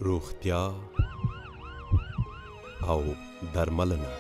روغتیا او درملنه.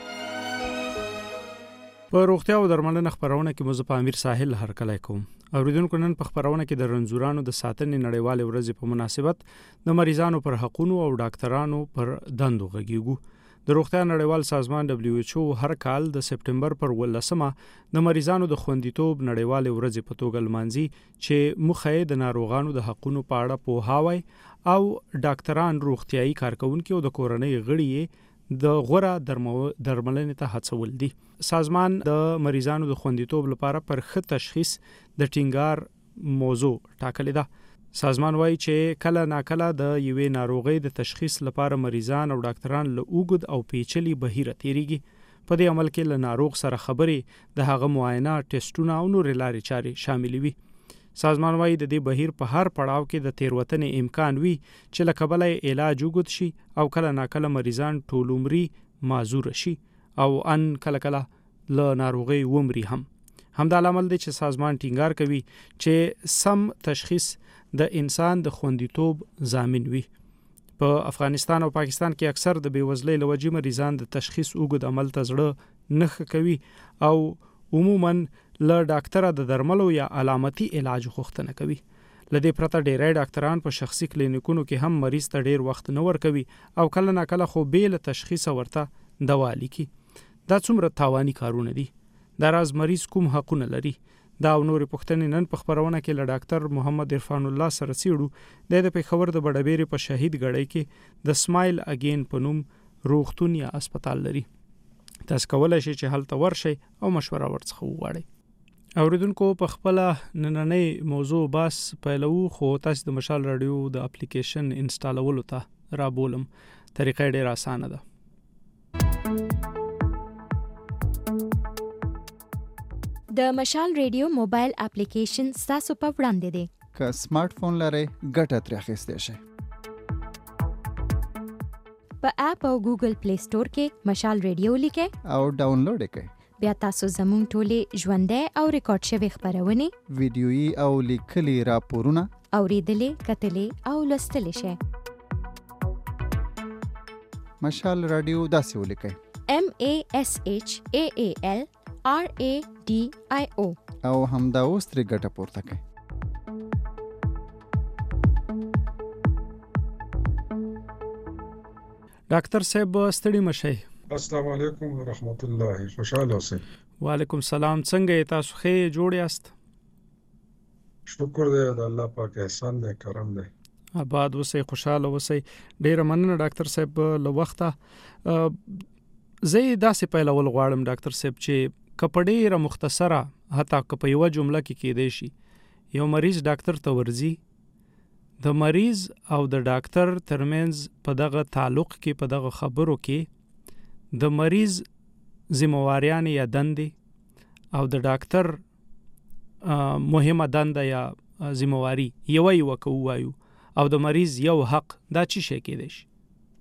په روغتیا او درملنه خبرونه کې مزه په امیر ساحل هرکلی کوم. اوریدونکو نن په خبرونه کې د رنځورانو د ساتنې نړیوالې ورځې په مناسبت د مریضانو پر حقوقو او ډاکټرانو پر دندو غږیږو. د روغتیا نړیوال سازمان WHO هر کال د سپټمبر پر 18مه د مریضانو د خوندیتوب نړیوالې ورځې په توګه لمانځي چې مخه د ناروغانو د حقوقو په اړه پوهاوی او ډاکټران روغتيایي کارکونکو او د کورنۍ غړي د غوړه درملنې ته هڅول دي. سازمان د مریضانو د خوندیتوب لپاره پر ښه تشخیص د ټینګار موضوع ټاکلې ده. سازمان وایي چې کله ناکله د یوې ناروغۍ د تشخیص لپاره مریضان او ډاکټران له اوږد او پیچلي بهیره تیریږي. په دې عمل کې له ناروغ سره خبرې، د هغه معاینه، ټیسټونه او نور لارې چارې شامل وي. سازمان وایي د دې بهیر په هر پړاو کې د تیروتنې امکان وي چې له کبله علاج وګد شي او کله ناکله مریضان ټول عمري معذور شي او ان کله له ناروغي ومري هم. همدا عامل دی چې سازمان ټینګار کوي چې سم تشخیص د انسان د خوندیتوب ضامن وي. په افغانستان او پاکستان کې اکثر د بیوزلۍ لوجې مریضان د تشخیص اوږد عمل ته زړه نه کوي او عموما له ډاکټره د درملو یا علامتي علاج غوښتنه کوي. لدې پرته ډېری ډاکټران په شخصي کلینیکونو کې هم مریض ته ډېر وخت نه ورکوي او کله ناکله خو بیل تشخیص ورته دوا لیکي. دا څومره تاواني کارونه دي. دا راز مریض کوم حقونه لري؟ دا او نور پوښتنې نن په خبرونه کې له ډاکټر محمد عرفان الله سره څېړو. د پېښور د بډبېرې په شهید ګړۍ کې د سمایل اگین په نوم روغتون یا هسپتال لري. تاسو کولای شئ چې هلته ورشئ او مشوره ورڅخه وغواړئ. اوریدونکو په خپل نننۍ موضوع باس پیلو، خو تاسو د مشال رادیو د اپلیکیشن انسټالولو ته رابولم. طریقه ډېره اسانه ده. د مشال ریډیو موبایل اپلیکیشن تاسو په وړاندې دی. که سمارټ فون لرئ ګټه ترې اخیستی شئ. په اپ او ګوګل پلی سٹور کې مشال ریډیو لیکئ او ډاونلوډ یې کړئ. بیا تاسو زموږ ټولې ژوندۍ او ریکارډ شوې خبرونه، ویډیويي او لیکلي راپورونه اوریدلې، کتلې او لوستلې شئ. مشال رادیو داسې ولیکئ: MASHAAL RADIO او همدا اوس ترې ګټه پورته کړئ. ډاکټر صاحب ستړي مشئ. السلام علیکم ورحمت الله. خوشاله اوسئ. وعلیکم السلام. څنګه تاسو ښه جوړ یاست؟ شکر دی د الله پاک احسان دی، کرم دی. آباد اوسئ، خوشاله اوسئ. ډیره مننه ډاکټر صاحب له وخته. زه داسې پیلول غواړم ډاکټر صاحب چې کپډېره مختصره، حتی که په یو جمله کې کېدای شي، یو مریض ډاکټر ته ورځي، د مریض او د ډاکټر ترمنځ په دغه تعلق کې، په دغه خبرو کې د مریض ذمہواریان یا دندې او د ډاکټر مهمه دنده یا ذمہواری یو کوو او د مریض یو حق، دا چی شي کېدای شي؟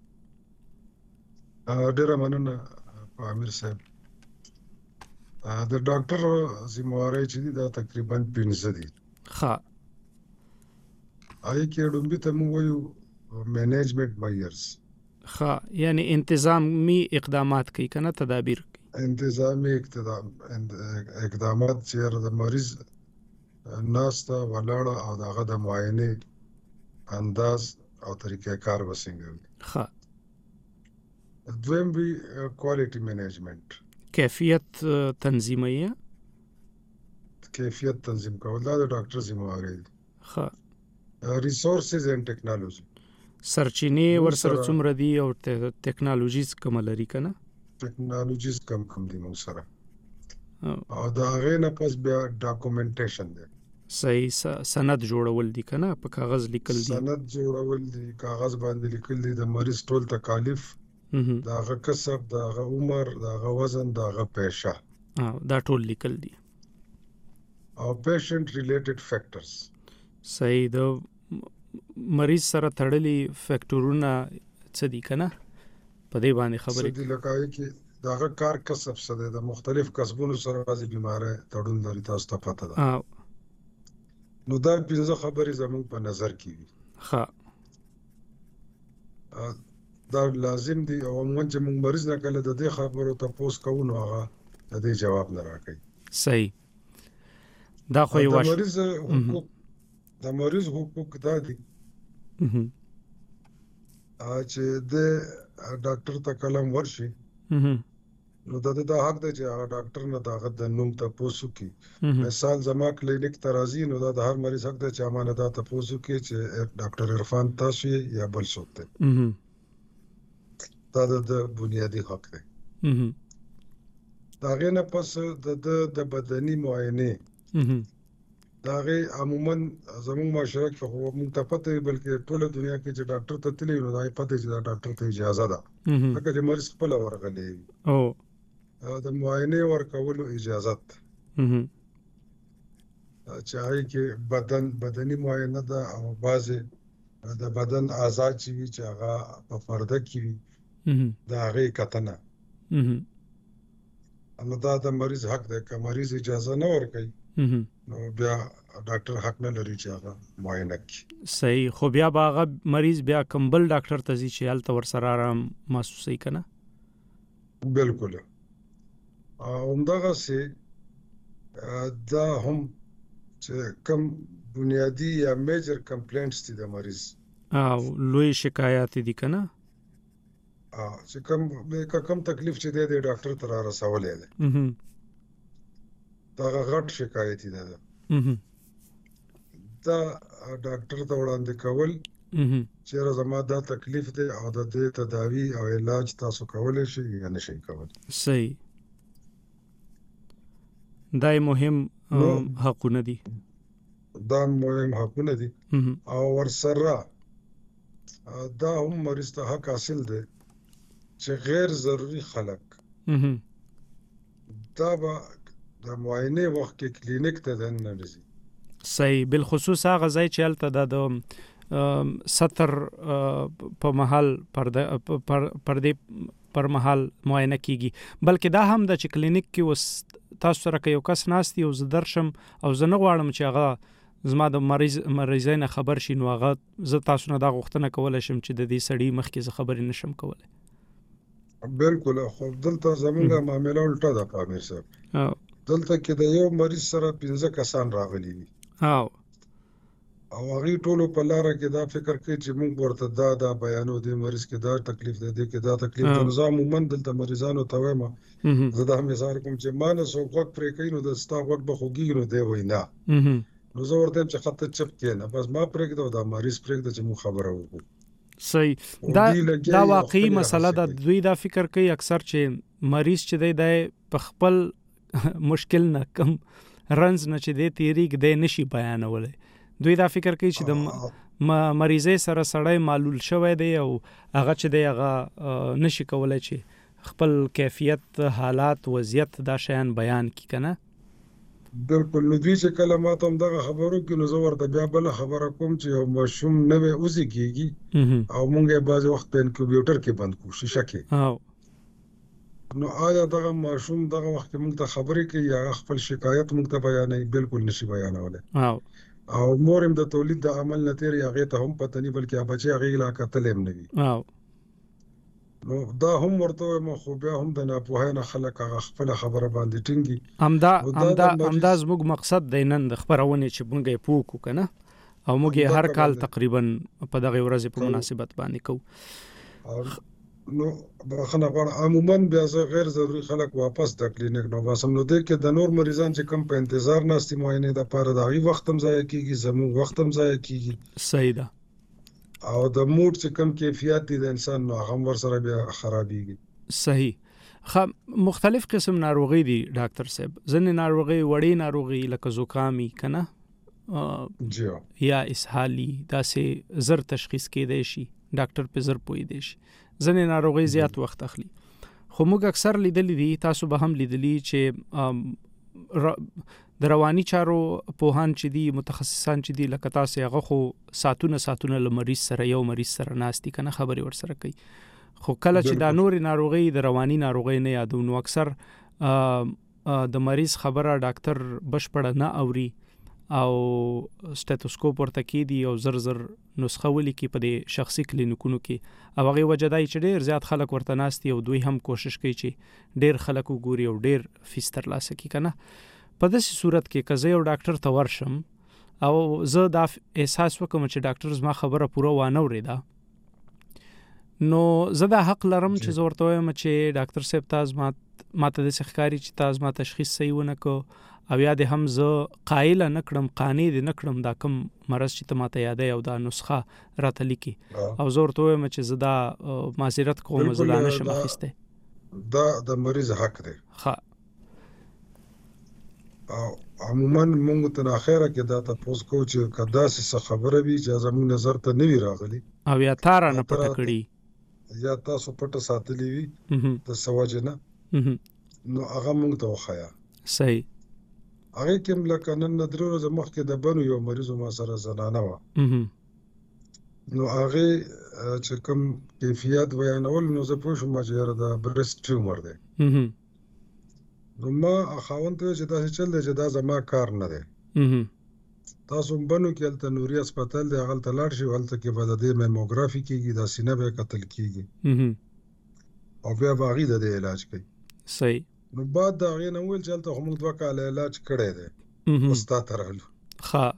ډیره مننه امیر صاحب. د ډاکټر ذمہواری چې دي دا تقریبا 15 دي. ښه. آی کې ډومبي ته موږ وایو مینجمنت میجرز. ښه، یعنی انتظامی اقدامات کوي کنه، تدابیر کوي. انتظامی اقدامات چې د مریض ناسته ولاړه او دغه د معاینه انداز او طریقې کار وسنګوي. ښه. دویم وی کوالټي مینجمنت، کیفیت تنظیمي. کیفیت تنظیم کول دا د ډاکټر ذمہواری دی. ښه. ریسورسز اینڈ ټیکنالوژي، سرچینې ورسره څومره دي او ټیکنالوژیز کوم لري کنه؟ ټیکنالوژیز کم دي موږ سره. او دا غي نه پس بیا ډاکومنټیشن دی. صحیح. سند جوړول دي کنه، په کاغذ لیکل دي. سند جوړول دي، کاغذ باندې لیکل دي، د مریض ټول تکالیف، داغه کسب، داغه عمر، داغه وزن، داغه پیشه، دا ټول لیکل دي. او پیشنٹ ریلیټډ فیکٹرز. صحیح. د مریض سره تړلي فیکټورونه څه دي کنه؟ په دې باندې خبرې دي لکه چې داغه کار کسب څه دی، د مختلف کسبونو سره راځي بیماره تړون لري، تاسو ته پته ده. نو دا 15 خبرې زموږ په نظر کې وي. ښه. دا لازم دي او موږ چې موږ مریض نه کله د دې خبرو تاسو کوو نو هغه د دې جواب نه راکړي. صحیح. دا خو یو د مریض حقوق دا دي چې د ډاکټر ته کلم ورشي نو دا حق دی چې هغه ډاکټر نه داغه د نوم تاسو کی مثال زما کلینیک ترازی نو دا د هر مریض حق دی چې امانه دا تاسو کی چې ډاکټر عرفان تاسو یا بل څوک دی. دا د بنیادی حق دی. دا غنه پس د بدني معاینه دا غي عموما زموږ معاشره کې خو موږ ته پته وي بلکې ټول دنیا کې چې ډاکټر ته تللی نو دا پته چې دا ډاکټر ته اجازه ده هغه چې مریض خپل ورغلی او د معاینه ورکولو اجازه چې هغه کې بدني معاینه ده او بعضې د بدن اعضاء چې وي چې هغه په پرده کې وي دا هغه کتنه نو دا د مریض حق دی که مریض اجازه نه ورکوي نو بیا ډاکټر حق نه لري چې هغه معاینه کړي. صحیح. خو بیا هغه مریض بیا کمبل ډاکټر ته ځي چې هلته ورسره آرام محسوسوي که نه؟ بالکل. همدغسې دا هم چې کم بنیادی یا میجر کمپلینټس دي د مریض او لوی شکایات دي که نه؟ چې کم تکلیف چې دی د ډاکټر ته را رسولی دی دا غټ شکایت دی دا ډاکټر ته وړاندې کول چې زما دا تکلیف دی او د دې تداوی او علاج تاسو کولی شئ یا نه شئ کولی. صحیح. دا مهم حقونه دي. دا مهم حقونه دي او ورسره دا هم مریض ته حق حاصل دی چې غیر ضروري خلک دا به د معاینه وخت کې کلینیک ته نه راځي. صحیح. بالخصوص هغه ځای چې هلته د ستر په محل پردې پر محل معاینه کیږي بلکې دا هم د چې کلینیک کې اوس تاسو سره که یو کس ناست یو زه درشم او زه نه غواړم چې هغه زما د مریضۍ نه خبر شي نو هغه زه تاسو نه دا غوښتنه کولی شم چې د دې سړي مخکې زه خبرې نشم کولی. بالکل. خو دلته زمونږ معامله الټه ده پامیر صاحب. دلته کې د یو مریض سره 15 کسان راغلي دي او هغه ټولو په لاره کې دا فکر کوي چې موږ ورته دا بیانو دی مریض کې دا تکلیف دی کې دا تکلیف دی. نظام عموما دلته مریضانو ته وایم زه دا مثال کوم چې مانه سو وخت پرې کوي نو د ستا وخت به خوږي نو دی وینا نو زه ورته چې خط چپ کینه بس ما پرېږدو دا مریض پرېږده چې موږ خبره وکړو. صحیح. دا واقعي مسله ده. دوی دا فکر کوي اکثر چې مریض چې دی په خپل مشکل نه کم رنز نه چې دی تیریږ دی نشي بیانولی. دوی دا فکر کوي چې د مریضۍ سره سړی معلول شوی دی او هغه چې دی هغه نشي کولی چې خپل کیفیت حالات وضعیت دا شیان بیان کړي که نه؟ بالکل. نو دوی چې کله ما ته همدغه خبرو کې نو زه ورته بیا بله خبره کوم چې یو ماشوم نوی وزېږېږي او موږ یې بعضې وخت په انکیوبیوټر کې بند کړو شیشه کې نو آیا دغه ماشوم دغه وخت کې موږ ته خبرې کوي یا خپل شکایت موږ ته بیانوي؟ بالکل نشي بیانولی. او مور هم د تولید د عمل نه تېرې هغې ته هم پته نه بلکې بچی هغې لا کتلی هم نه وي. نو دا هم ورته وایم خو بیا هم د ناپوهۍ نه خلک هغه خپله خبره باندې ټینګي. همدا زموږ مقصد دی نن د خپرونې چې موږ یې پوه کړو که نه او موږ یې هر کال تقریبا په دغې ورځې په مناسبت باندې کوو. نو بخښنه غواړم عموما بیا زه غیر ضروري خلک واپس د کلینیک نه باسم نو دې کې د نور مریضان چې کم په انتظار ناستي معاینې دپاره د هغوی وخت هم ضایع کېږي زموږ وخت هم ضایع کېږي. صحیح ده. او د موډ چې کم کیفیت دی د انسان نو هغه هم ورسره بیا خرابېږي. صحیح. مختلف قسم ناروغي دي ډاکټر صاحب. ځینې ناروغي وړې ناروغي لکه زکامي که نه یا اسهالي داسې زر تشخیص کېدی شي ډاکټر په زر پوهېدی شي. ځینې ناروغي زیات وخت اخلي خو موږ اکثر لیدلی دي تاسو به هم لیدلی چې د رواني چارو پوهان چې دي متخصصان چې دي لکه تاسې هغه خو ساعتونه له مریض سره یو مریض سره ناستي که نه خبرې ورسره کوي خو کله چې دا نورې ناروغۍ د رواني ناروغۍ نه یادو نو اکثر د مریض خبره ډاکټر بشپړه نه اوري او سټیتوسکوپ ورته کیدی او زر نسخه ولیکي په دې شخصي کلینیکونو کې او هغه وجه دای چې ډیر زیات خلک ورته ناستي او دوی هم کوشش کوي چې ډیر خلک وګوري او ډیر فیس ترلاسه کړي کنه. په داسې صورت کې که زه یو ډاکټر ته ورشم او زه دا احساس وکم چې ډاکټر زما خبره پوره وانه وریده، نو زه دا حق لرم چې زه ورته وایم چې ډاکټر صاحب تاسو ماته د ښکاری چې تاسو ما تشخیص صحیح ونه کو او یا د هم زه قایل نه کړم قانع نه کړم دا کوم مرض چې ته ماته یادې او دا نسخه راته لیکي او زه ورته وایم چې زه دا معذرت کوم زه لا نشم اخیسته. دا د مریض حق دی. ها او عموما موږ ته اخره کې دا تاسو کو چې کدا څه خبره وي چې زموږ نظر ته نه وی راغلي او یا تار نه پټه کړی یا تاسو پټه ساتلی وي د سواجنه نو هغه موږ ته وخایا. صحیح. هغه کوم لکه نن درو ورځې مخکې د بنو یو مریض ما سره زنانه و نو هغه چې کوم کیفیت بیانول نو زه پوه شوم چې دا برست ټیومر دی. نو ما خاوند ته چې تاسو چل دی چې دا زما کار نه دی. تاسو بنو کې الته نوري هسپتال دی هغه ته لاړ شئ هلته کې به د دې میموګرافي کیږي دا سینه به قتل کیږي او بیا باغی د علاج کوي. صحیح. نو بعد دا غي نه ویل چې الته موږ 2 کال علاج کړی دی استاد ترالو. ها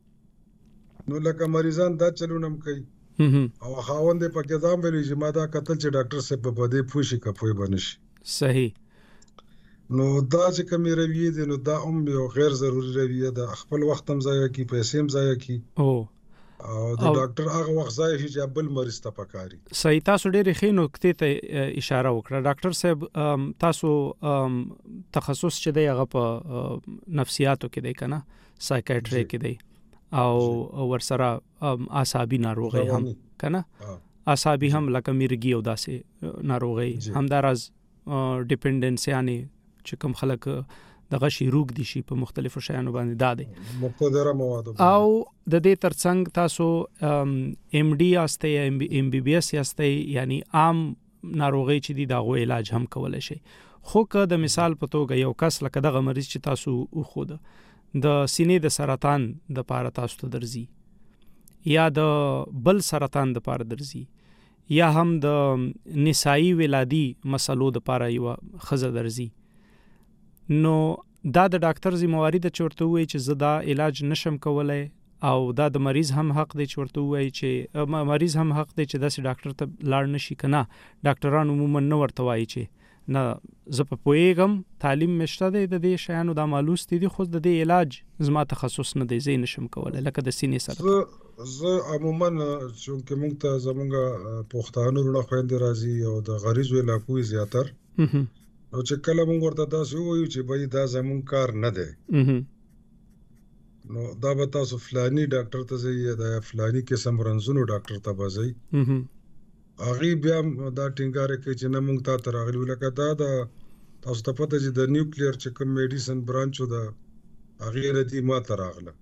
نو لکه مریضان دا چلونم کوي او خاوند په کې ځام ویل چې ما دا قتل چې ډاکټر صاحب په دې پوښي کپوي بنشي. صحیح. نو دا چې کومې رویه دي نو دا یو غیر ضروري رویه ده. خپل وخت هم ضایع کی پیسې هم ضایع کی او د ډاکټر هغه وخت ضایع شي چې بل مریض ته پکاري. صحیح. تاسو ډېرې ښې نکتې ته اشاره وکړه ډاکټر صاحب. تاسو تخصص چې دی هغه په نفسیاتو کې دی کنه سایکیاټري کې دی او ورسره اعصابي ناروغي هم کنه اعصابي هم لکه میرګي او داسې ناروغي همدارز ډیپندنس یعنی چې کوم خلک دغه شی روغ دي شي په مختلفو شیانو باندې دادې مقتدره مواد او د دې ترڅنګ تاسو ام ډي یاستئ ام بي بي اس یاستئ یعنی عام ناروغي چې دي دغه علاج هم کولای شي. خو که د مثال په توګه یو کس لکه دغه مریض چې تاسو خو د سینې د سرطان د پاره تاسو ته درځي یا د بل سرطان د پاره درځي یا هم د نسائی ولادي مسلو د پاره یو خزه درځي، نو دا د ډاکټر ذمہواری د چورته وي چې زه دا علاج نشم کولای او دا د مریض هم حق دی چورته وي چې مریض هم حق دی چې داسې ډاکټر ته لاړ نشي کنه. ډاکټران عموما نه ورته وایي چې نه زه په پوهیږم تعلیم مشته دی د دې شیانو دا معلوم دي خو د دې علاج زما تخصص نه دی زه نشم کولای لکه د سینې سره. زه عموما چې موږ ته زمونږ پښتانه ورونه خويندې راځي او د غریزو علاقو زیاتر او چې کله موږ ورته تاسو وایو چې بای دا زمون کار نه دی نو دا به تاسو فلانی ډاکټر ته ځئ دا فلانی قسم رنځونو ډاکټر ته به ځئ هغه بیا دا ټینګار کوي چې نه موږ ته راغلی لکه دا تاسو ته پته چې د نیوکلیر چې کوم میډیسن برانچو دا هغه ردی ما ته راغله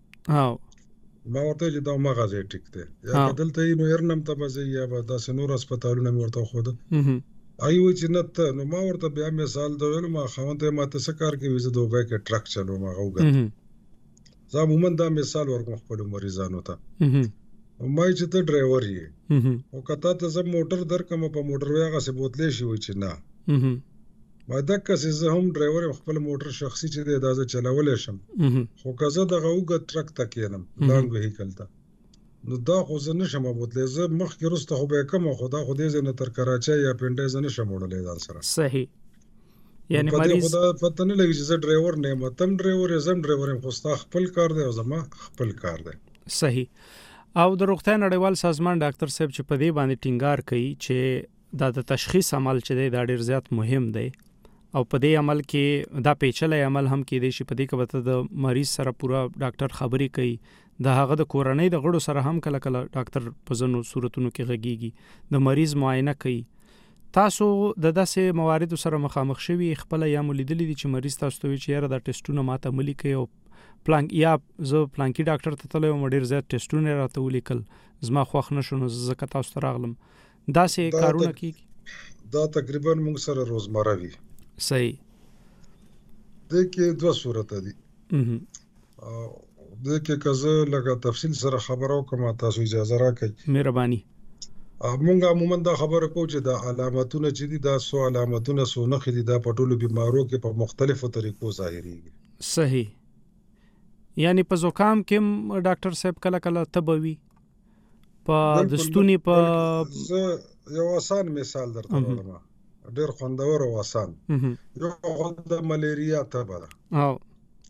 ما ورته چې دا مغازه ټیک دی یا بدلته نو هرنم ته به ځئ یا به دا سنور هسپتالونه ورته خو ده ایو چې نه نو ما ورته بیا مثال دا ویل ما خوانته ما ته سکار کې ویزه دوبه کې ټرک چلو ما غوګه زه عموما دا مثال ورکوم خپل مریضانو ته او ما چې ته ډرایور یې او کته ته زه موټر درکم په موټر ویغه سه بوتلې شي و چې نه ما دا کسې زه هم ډرایور خپل موټر شخصي چې د اجازه چلولې شم خو کزه د غوګه ټرک تکینم لانګ وهیکل ته نو دا خو زه نشم بوتلې زه مخکې رسته خو به کوم خدا خو دې نه تر کراچۍ یا پنډه زه نشم وړلې ځان سره. صحیح. یعنی مریض خدا پته نه لګي چې زه ډرایور نه یم تم ډرایور زم ډرایور یم خو ستا خپل کار دی او زما خپل کار دی. صحیح. او د روغتیا نړیوال سازمان ډاکټر صاحب چې په دې باندې ټینګار کوي چې دا د تشخیص عمل چې دی دا ډیر زیات مهم دی او په دې عمل کې دا پیچلې عمل هم کې دی چې په دې کې وته د مریض سره پورا ډاکټر خبرې کوي د هغه د کورنۍ د غړو سره هم کله کله ډاکټر په ځینو صورتونو کې غږیږي د مریض معاینه کوي. تاسو د داسې مواردو سره مخامخ شوي خپل یا مولیدلې دي چې مریض تاسو ته وی چې یاره دا ټیسټونه ماته ملي کوي او پلان یا زه پلانکی ډاکټر ته تلم ډیر زیات ټیسټونه راته ولیکل زما خوښ نشو نو زه تاسو ته راغلم داسې کارونه کوي دا تقریبا موږ سره روزمره وي. صحیح. د کې دوه صورت دي د کې کزه لکه تفصیل سره خبرو کوم تاسو اجازه راکړئ. مهرباني. مونږه عموما دا خبره کوو چې دا علامتونه چې دي دا سو علامتونه سو نښې دي دا په ټولو بیمارو کې په مختلفو طریقو ظاهريږي. صحیح. یعنی په زکام کې ډاکټر صاحب کله کله تبوي په دستونی په یو آسان مثال درته وایم ډېر خوندور او آسان. یو د ملیریا تبه ده او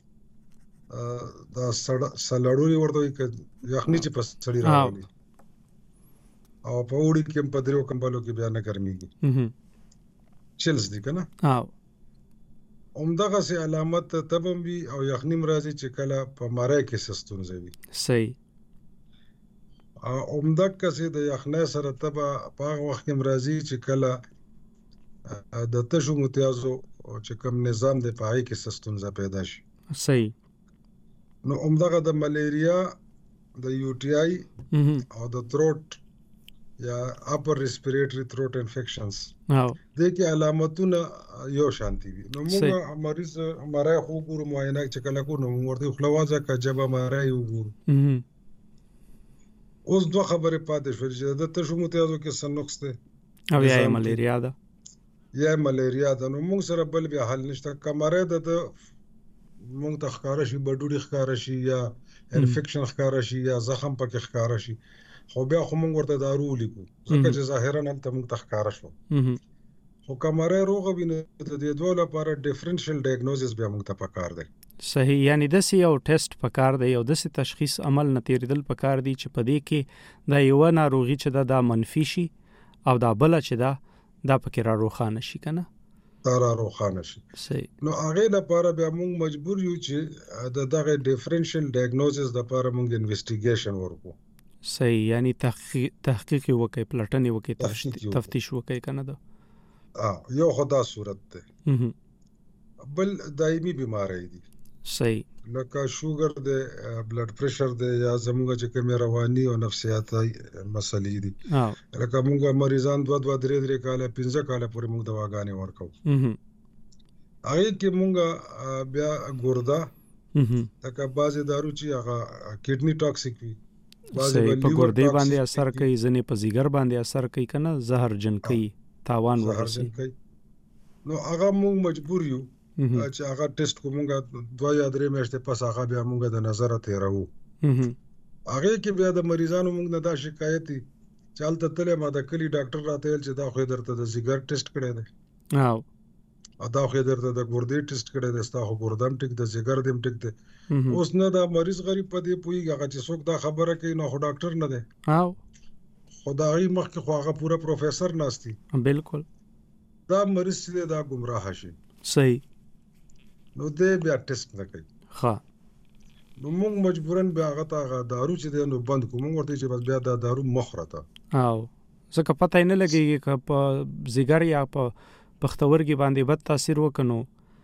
دا سړړوري ورته کې یخني چې په سړی راغلي او په وړي کې په درو کمبلو کې بیا نه ګرميږي چلز دي کنه. عمدغه سي علامت تبم وي او یخني مرضی چې کله په مارای کې سستون وي. صحیح. عمدغه سي د یخنۍ سره تبه په وخت کې مرضی چې کله د تشو متیازو چې کوم نظام د پای کې سستون پیدا شي. صحیح. نو عمدغه د ملیریا د یو ټي آی او د تھروټ یا اپر ریسپیریټری تھروټ انفیکشنز د کې علامتونه یو شانتي وي. نو موږ مریض مارای خو ګورو معاینه چې کله کو نو ورته خلوازه کا جبه مارای وګورو. اوس دوه خبرې پاتې شو چې د تشو متیازو کې سنوکس ده او یا ملیریا ده یا ملیریا ده. نو موږ سره بل بیا حل نشته. کمره ده موږ ته ښکارا شي بډوډي ښکارا شي یا انفیکشن ښکارا شي یا زخم پکې ښکارا شي خو بیا خو موږ ورته دارو لیکو ځکه چې ظاهرا هم ته موږ ته ښکارا شو خو کمره روغ ویني د دې دوه لپاره ډیفرنشل ډایګنوزس بیا موږ ته پکار دی. صحیح. یعنی د سی یو ټیسټ پکار دی او د سی تشخیص عمل نتیریدل پکار دی چې پدې کې دا یو ناروغي چې دا منفي شي او دا بل چې دا پکې را روخانه شي کنه تارا روخانه شي. صحیح. نو هغه لپاره بیا موږ مجبور یو چې دغه ډیفرنشل ډایګنوزس لپاره موږ انویسټیګیشن ورکو. صحیح. یعنی تحقیق وکي پلټنې وکي تفتیش وکي کنه دا یو خدا صورت ده. بل دایمي بیماری دي. صحیح. لکه شوګر ده بلډ پریشر ده یا زموږ چې کوم رواني او نفسیاتي مسلې دي. لکه موږ مریضان 2-3 کاله 15 کاله پورې موږ دواګانې ورکو. هغه کې موږ بیا ګوردا لکه بعضی دارو چې هغه کډنی ټاکسیک وي بعضی په ګردې باندې اثر کوي ځنې په زیګر باندې اثر کوي کنه زهر جن کوي تاوان ورسي. نو هغه موږ مجبور یو چې هغه ټیسټ کومګه 2 یا 3 میاشتې پس هغه بیا موږ د نظر ته راو. هغه کې بیا د مریضانو موږ نه دا شکایت دي چالت تله ما د کلی ډاکټر راته چې دا خو درته د زیګر ټیسټ کړی دی او دا خو درته د ګردې ټیسټ کړی دی ستا خو ګردم ټیک د زیګر دیم ټیک دی. اوس نه دا مریض غریب په دې پویږي هغه چې څوک دا خبره کوي نو خو ډاکټر نه دی خدای مخکې خو هغه پورا پروفیسور ناشتي. بالکل. دا مریض چې دا گمراه شي. صحیح. نو دې بیا ټیسټ نه کوي. ها نو موږ مجبورن بیا هغه ته دارو چې دی نو بند کوم ورته چې بس بیا دا دارو مخرته او ځکه پته نه لګيږي چې په زیګر یا په پختورګي باندې بد تاثیر وکنو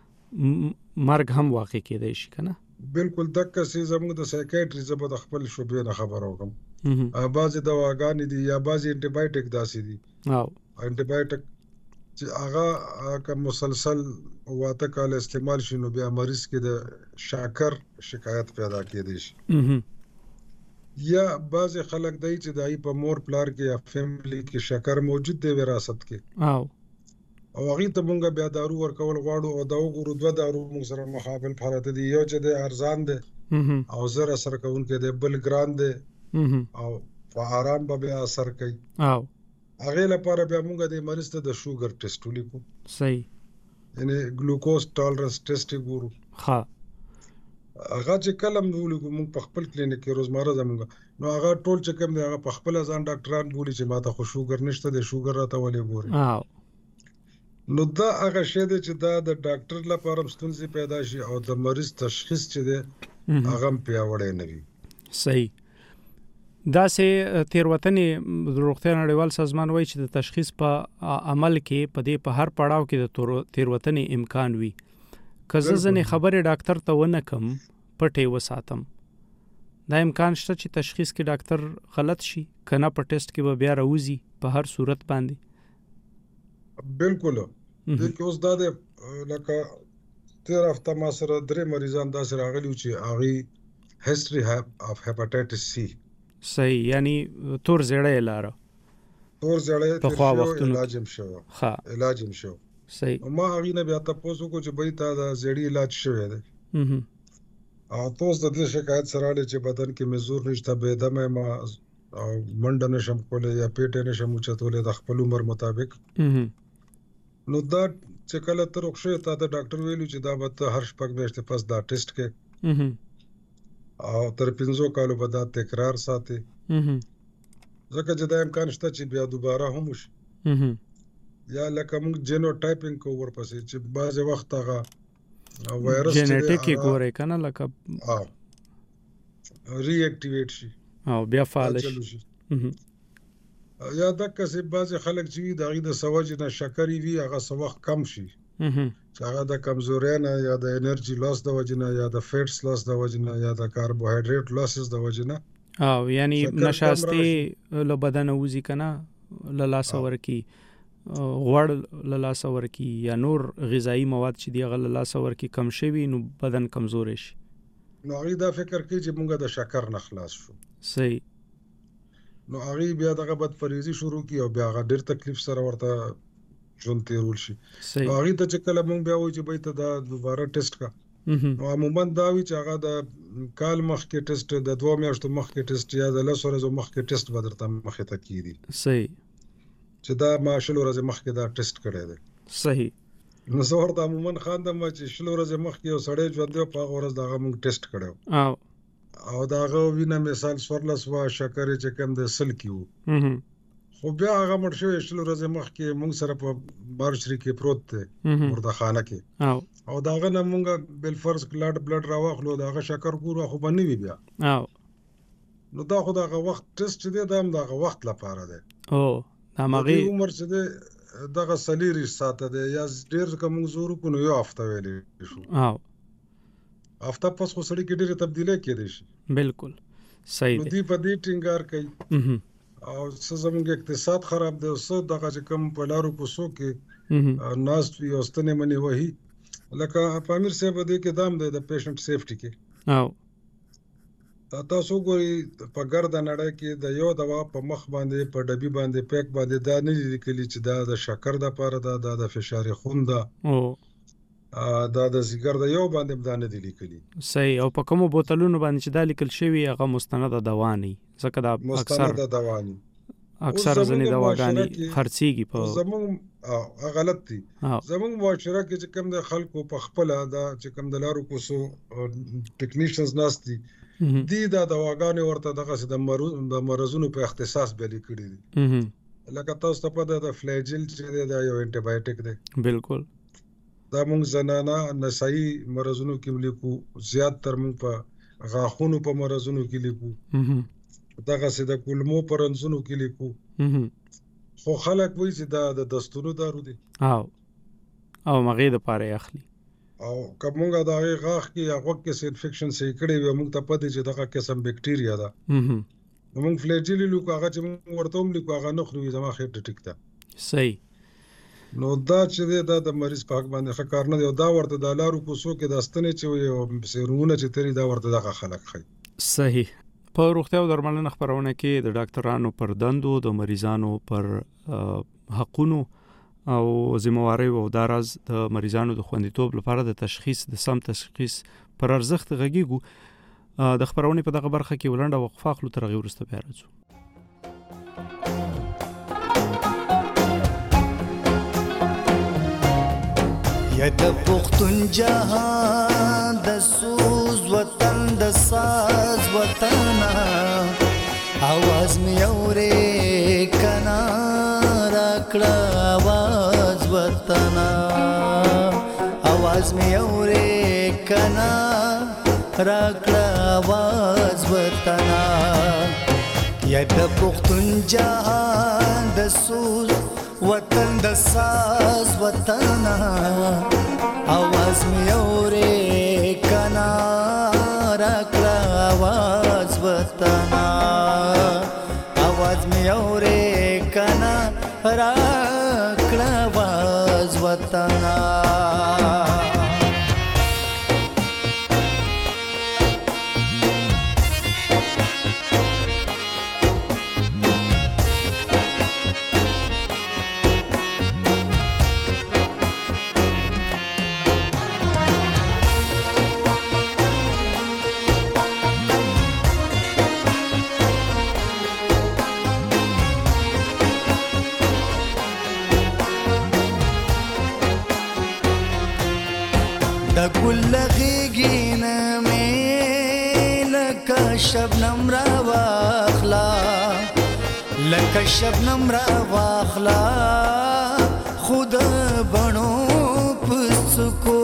مرګ هم واقع کېدای شي کنه. بالکل دغه څه زموږ د سایکیاټری زبر د خپل شوبې نه خبرو کوم. بعضی دواګانې دي یا بعضی انټي بایوټیک داسې دي. انټي بایوټیک چې هغه کوم مسلسل واته کال استعمال شنو بیا مریض کې د شاکر شکایت پیدا کېدی شي. یا بعض خلک دای چې دای په مور پلار کې یا فیملی کې شکر موجود دی وراثت کې او هغه ته مونږ بیا دارو ورکول غواړو او دا وګورو دوه دارو موږ سره مخابل حالت دي یو چې د ارزان دي او زر اثر کوونکې دی بل ګران دی او په آرام به اثر کوي. هغه لپاره بیا موږ د مریض ته د شوګر ټیسټ ولیکو. صحیح. یعنی ګلوکوز ټالرنس ټیسټ وګورو. ها هغه چې کلم ولیکو موږ په خپل کلینیک کې روزمره زموږ نو هغه ټول چې کوم دی هغه په خپل ځان ډاکټران بولی چې ماته خو شوګر نشته د شوګر راته ولې ګوري. نو دا هغه شی دی چې دا د ډاکټر لپاره ستونزې پیدا شي او د مریض تشخیص چې دی هغه پیاوړی نه وي. صحیح. دا سه تیروتنې روغتیا نړیوال سازمان وایي چې د تشخیص په عمل کې په دې په هر پړاو کې د تیروتنې امکان وي. کزه ځنې خبره ډاکټر ته ونه کم پټې وساتم دا امکان شته چې تشخیص کې ډاکټر غلط شي کنه په ټیسټ کې به بیا راوځي په هر صورت باندې. بالکل. د اوس دا د لکه 13 هفته ما سره 3 مریضان داسې راغلي چې هغه history of hepatitis C. صحیح، یعنی تور زړې لاره تور زړې په خوا تیر شو، وختونو علاج هم شو. ها علاج هم شو. صحیح. نو ما هغې نه بیا تپوس وکړو چې بھئی تا دا زړی علاج شوی دی او توس د دې شکایت سره راغلی چې بدن کې مې زور نشته، بېدمه یم او منډه نشم کولی یا پیټ یې نشم اوچتولی د خپل عمر مطابق. نو دا چې کله ته روغ شوې تا ته ډاکټر ویلو چې دا به ته هر شپږ میاشتې پس دا ټیسټ کې او تر 5 کالو به دا تکرار ساتي، ځکه چې دا امکان شته چې بیا دوباره هم وشي. یا لکه موږ جینو ټایپینګ کوو ورپسې چې بعضې وخت هغه وایرس جینیټیک یې ګورئ که نه، لکه ری اکټیویټ شي او بیا فعال شي. یا دقسې بعضې خلک چې وي د هغې د څه وجې نه شکر یې وي هغه څه وخت کم شي، چې هغه د کمزورۍ نه یا د انرژي لاس د وجې نه یا د فیټس لاس د وجې نه یا د کاربوهایډریټ لاسز د وجې نه، او یعنی نشاستې له بدنه وځي که نه، له لاسه ورکي غوړ له لاسه ورکي یا نور غذایي مواد چې دي هغه له لاسه ورکي کم شوي نو بدن کمزوری شي. نو هغې دا فکر کوي چې مونږ د شکر نه خلاص شو. صحیح. نو هغې بیا دغه بدفریضي شروع کړي او بیا هغه ډېر تکلیف سره ورته ژوند تېرول شي. صحیح. هغې ته چې کله مونږ بیا وایو چې بھئی ته دا دوباره ټیسټ کا، نو عموما دا وي چې هغه د کال مخکې ټیسټ، د 2 میاشتو مخکې ټیسټ یا د 10 ورځو مخکې ټیسټ به درته مخې ته کېږي صحیح، چې دا ما 20 ورځې مخکې دا ټیسټ کړی دی. صحیح. نو زه ورته عموما خاندم چې 20 ورځې مخکې یو سړی ژوندی و، په هغه ورځ د هغه مونږ ټیسټ کړی او د هغه وینه مثال 14 وه، شکر یې چې کم دی 100 کې و، خو بیا هغه مړ شوی 20 ورځې مخکې مونږ سره په مارچري کې پروت دی مردخانه کې، او د هغه نه مونږ بالفرض بلډ راواخلو، د هغه شکر ګورو خو به نه وي بیا. نو دا خو د هغه وخت ټیسټ چې دی دا هم د هغه وخت لپاره دی. همغې عمر چې دی دغه 40 ساعته دی یا ډېر که مونږ زور وکړو نو 1 هفته ویلی شو. هفته پس خو سړي کې ډېرې تبدیلۍ کېدی شي. بالکل صحیح. نو دوی په دې ټینګار کوي او څه زموږ اقتصاد خراب دی او څه دغه چې کوم په لارو کوڅو کې ناست وي او ستنې منې وهي، لکه پامیر صاحب دې کې دام دی د پیشنټ سیفټي کې. تاسو ګورئ په ګرده نړۍ کې د یو دوا په مخ باندې په ډبي باندې پیک باندې دا نه دي لیکلي چې دا د شکر دپاره ده، دا د فشار خون ده، دا د ځیګر د یو باندې دا نه دي لیکلي. صحیح. او په کومو بوتلونو باندې چې دا لیکل شوي هغه مستنده دوا نه وي، ځکه دا مستنده دوا نه اکثر ځینې دواګانې خرڅېږي په زموږ غلط دي. زموږ معاشره کې چې کوم د خلکو په خپله دا چې کوم د لارو کوڅو ټیکنیشنز ناست دي دی دا دواګانې ورته دغسې د مرضونو په اختصاص بیا لیکلي دي. لکه تاسو ته پته ده فلیجل چې دی دا یو انټي بایوټیک دی. بالکل. دا مونږ زنانه نسایي مرضونو کې لیکو، زیات تر مونږ په غاښونو په مرضونو کې لیکو، دغسې د کولمو په رنځونو کې لیکو، خو خلک وایي چې دا د دستونو دارو دی او هغې دپاره یې اخلي. او که مونږ د هغې غاښ کې یا غوږ کې څه انفیکشن صحیح کړی وي مونږ ته پته چې دغه قسم بکټیریا ده، نو مونږ فلیجل یې لیکو، هغه چې مونږ ورته هم لیکو هغه نه خوري، زما خیر ټیک ده. صحیح. نو دا چې دی دا د مریض په حق باندې ښه کار نه دی او دا ورته د لارو کوڅو کې دا ستنې چې وي او سیرومونه چې تېري دا ورته دغه خلک ښایي. صحیح. په روغتیا او درملنه خپرونه کې د ډاکټرانو پر دندو، د مریضانو پر حقونو او ذمہوارۍ او د راز د مریضانو د خوندیتوب لپاره د تشخیص د سم تشخیص پر ارزښت غږیږو. د خپرونې په دغه برخه کې ولنډه وقفه اخلو، تر هغې وروسته بیا راځو. یا د پښتون جهان د سوز وطن د ساز وطن आवाज می اورې کنا راکړه आवाज وطن आवाज می اورې کنا راکړه आवाज وطن یا د پښتون جهان د سوز وطن د ساز وطن आवाज می اورې کنا راکړه आवाज وطن आवाज می اورې کنا راکړه आवाज وطن ګل غېږې نه مې لکه شبنم را واخلا لکه شبنم را واخلا خود بڼو په څکو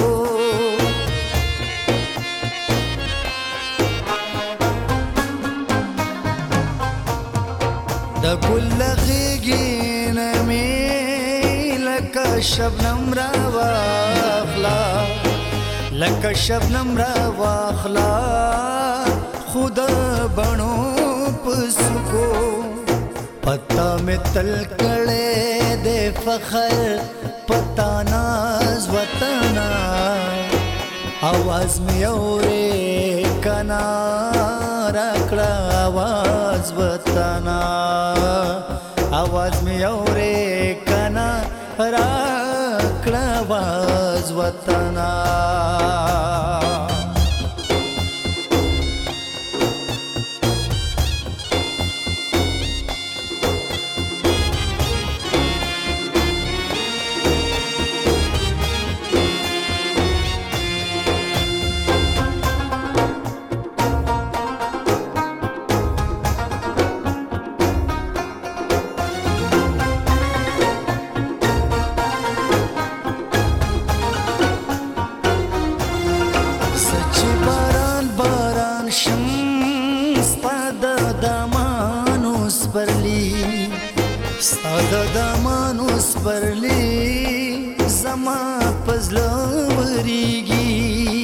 د ګل غېږې نه مې لکه شبنم را واخلا لکه شبنم را واخلا خود بڼو په څکو پتا میں تل کڑے دے فخر پتا ناز وطنا آواز میں اورے کنا رکڑا آواز وطنا آواز میں اورے کنا رکڑا آواز وطنا ستا د دامانو سپرلی زما پزله وریږي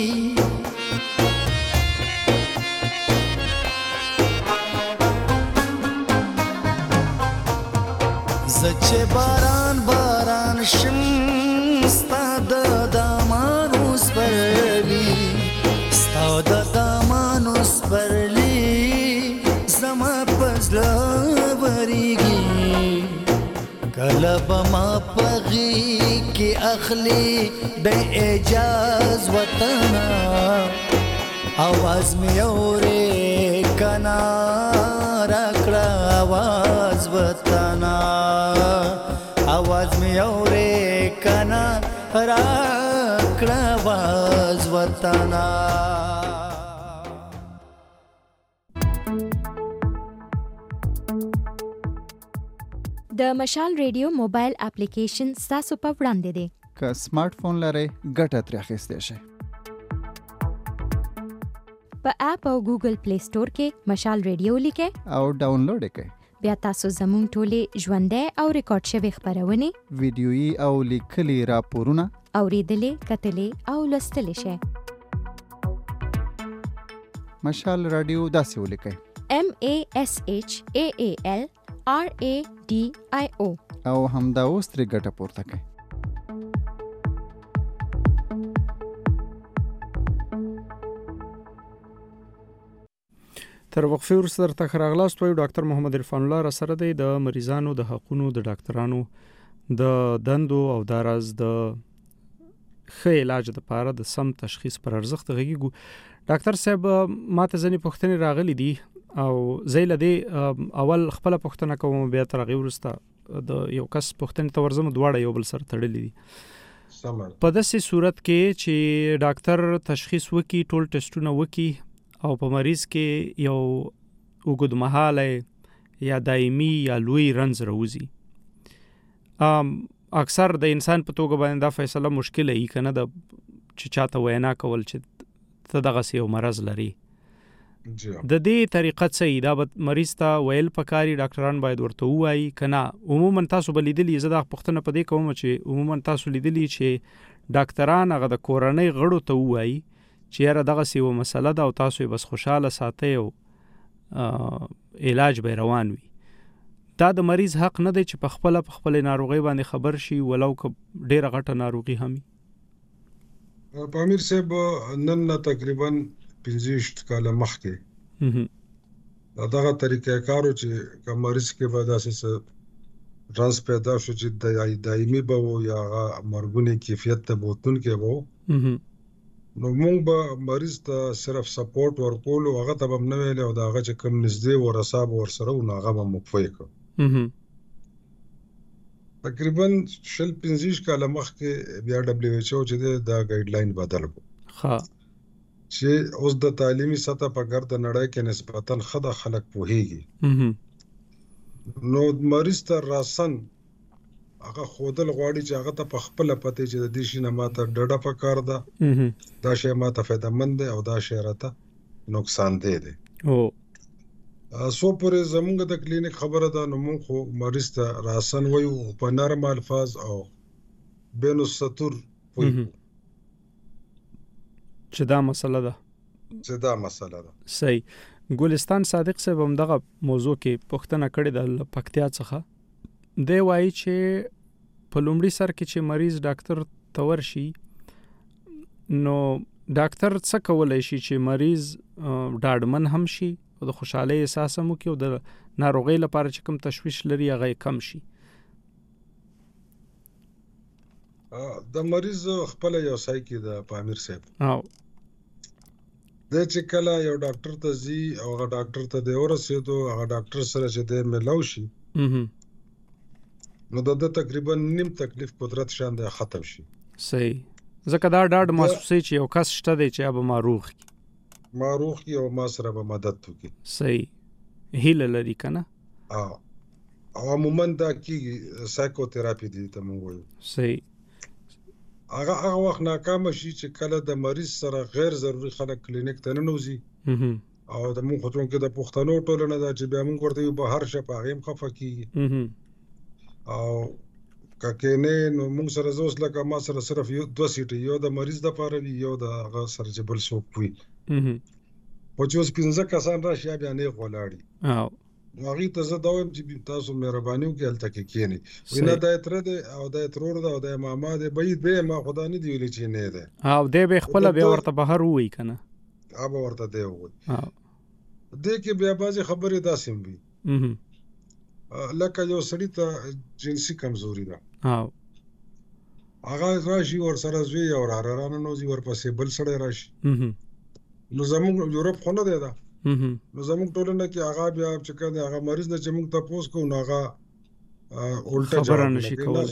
زه چې باران باران شم ستا د دامانو سپرلی ستا د دامانو سپرلی زما پزله وریږي کله به ما پغی کې اخلي د اعجاز وطنا آواز مې اورې کنا راکړه آواز وطنا آواز مې اورې کنا راکړه آواز وطنا د مشال ریډیو موبایل اپلیکیشن ستاسو په وړاندې دی که سمارټ فون لرئ ګټه ترې اخیستی شئ په اپ او ګوګل پلی سٹور کې مشال ریډیو لیکئ او ډاونلوډ یې کړئ بیا تاسو زموږ ټولې ژوندۍ او ریکارډ شوې خپرونې ویډیویي او لیکلي راپورونه اوریدلې کتلې او لوستلی شئ مشال راډیو داسې ولیکئ MASHAAL RADIO او همدا اوس ترې ګټه پورته کړئ تر وقفې وروسته درته ښه راغلاست وایو ډاکټر محمد عرفان الله را سره دی د مریضانو د حقونو د ډاکټرانو د دندو او داراز د ښه علاج لپاره د سم تشخیص پر ارزښت غږیږو ډاکټر صاحب ماته ځینې پوښتنې راغلي دي او زه له دې اول خپل پوښتنه کوم بیا تر هغې وروسته د یو کس پوښتنې ته ورځم دواړه یو بل سره تړلي دي په داسې صورت کې چې ډاکټر تشخیص وکړي ټول ټسټونه وکړي او په مریض کې یو اوږدمهاله یا دایمي یا لوی رنځ راوځي اکثر د انسان په توګه باندې دا فیصله مشکله وي که نه د چې چاته وینا کول چې ته دغسې یو مرض لري د دې طریقه څه دا به مریض ته ویل پکاري ډاکټران باید ورته ووایي که نه عموما تاسو به لیدلي زه دا پوښتنه په دې کوم چې عموما تاسو لیدلي چې ډاکټران هغه د کورنۍ غړو ته ووایي چې یاره دغسې یوه مسله ده او تاسو یې بس خوشحاله ساتئ او علاج به روان وي دا د مریض حق نه دی چې په خپلې ناروغۍ باندې خبر شي ولو که ډېره غټه ناروغي هم وي امیر صاحب نن تقریبا 25 کاله مخکې دغه طریقه کارو چې که مریض کې به داسې رنځ پیدا شو چې دایمي به و یا مرګونی کیفیت ته بوتونکی به نو مونږ به مریض ته صرف سپورټ ورکولو هغه ته به هم نه ویلی او د هغه چې کوم نږدې ورسا به ورسره و نو هغه به مو پوی کړو تقریبا 25 کاله مخکې بیا WHO چې دی دا ګایډلاین بدل کړو ها چې اوس د تعلیمي سطح په ګرد نړۍ کې نسبتاً خدا خلک پوهیږي نو مریض ته راسن هغه خودل غواړي چې هغه ته په خپل پته چې د دې شي نه ماته ډډه پکار ده دا شی ماته فایدهمند دی او دا شی راته نقصان دی او سو پورې زمونږ د کلینیک خبره ده نو مونږ خو مریض ته راسن وایو په نرم الفاظ او بین السطور وایو چې دا مسله ده صحیح ګلستان صادق صاحب هم دغه موضوع کې پوښتنه کړې ده پکتیا څخه دی وایي چې په لومړي سر کې چې مریض ډاکټر ته ورشي نو ډاکټر څه کولی شي چې مریض ډاډمن هم شي او د خوشحالۍ احساس هم وکړي او د ناروغۍ لپاره چې کوم تشویش لري هغه کم شي د مریض خپل یو سایکی د پامیر صاحب او د چې کله یو ډاکټر ته ځي او هغه ډاکټر ته د ورسېدو هغه ډاکټر سره چې د ملاو شي نو د تقریبا نیم تکلیف قدرت شان د ختم شي صحیح ځکه دا ډاډ محسوسي چې یو کس شته دی چې به ماروغ کی او ما سره به مدد وکړي صحیح هیله لري کنه او عموما دا کی سایکوتراپی دي ته مونږ وایو صحیح هغه وخت ناکام شي چې کله د مریض سره غیر ضروري خلک کلینیک ته نه نوځي او د مونږ خو کې د پښتنو ټولنه دا چې بیا مونږ ورته یو بهر شپ هغه هم خفه کیږي او کله نو مونږ سره زوس لکه ما سره صرف یو 2 سیټ یو د مریض د پاره وی یو د هغه سرجبل سوپ وي په چوس 15 کسان راشي بیا نه غولاړي او هغه ته زه دا وایم چې تاسو مهرباني وکړئ هلته کې کینی وینا د تر ده او د ترور ده او د ماما ده به ما خدا نه دی ویل چې نه ده او د به خپل بیا ورته بهر وای کنه اب ورته دی وای د کې بیا بازي خبره داسم وي لکه یو سړی ته جنسي کمزوري ده او هغه راشي ور سره زوی او رانه نوځي ورپسې بل سړی راشي نو زموږ یورپ خو نه دی دا نو زموږ ټولنه کې هغه بیا چې کله هغه مریض د چې موږ تاسو کو نو هغه الټا خبره نشي کولای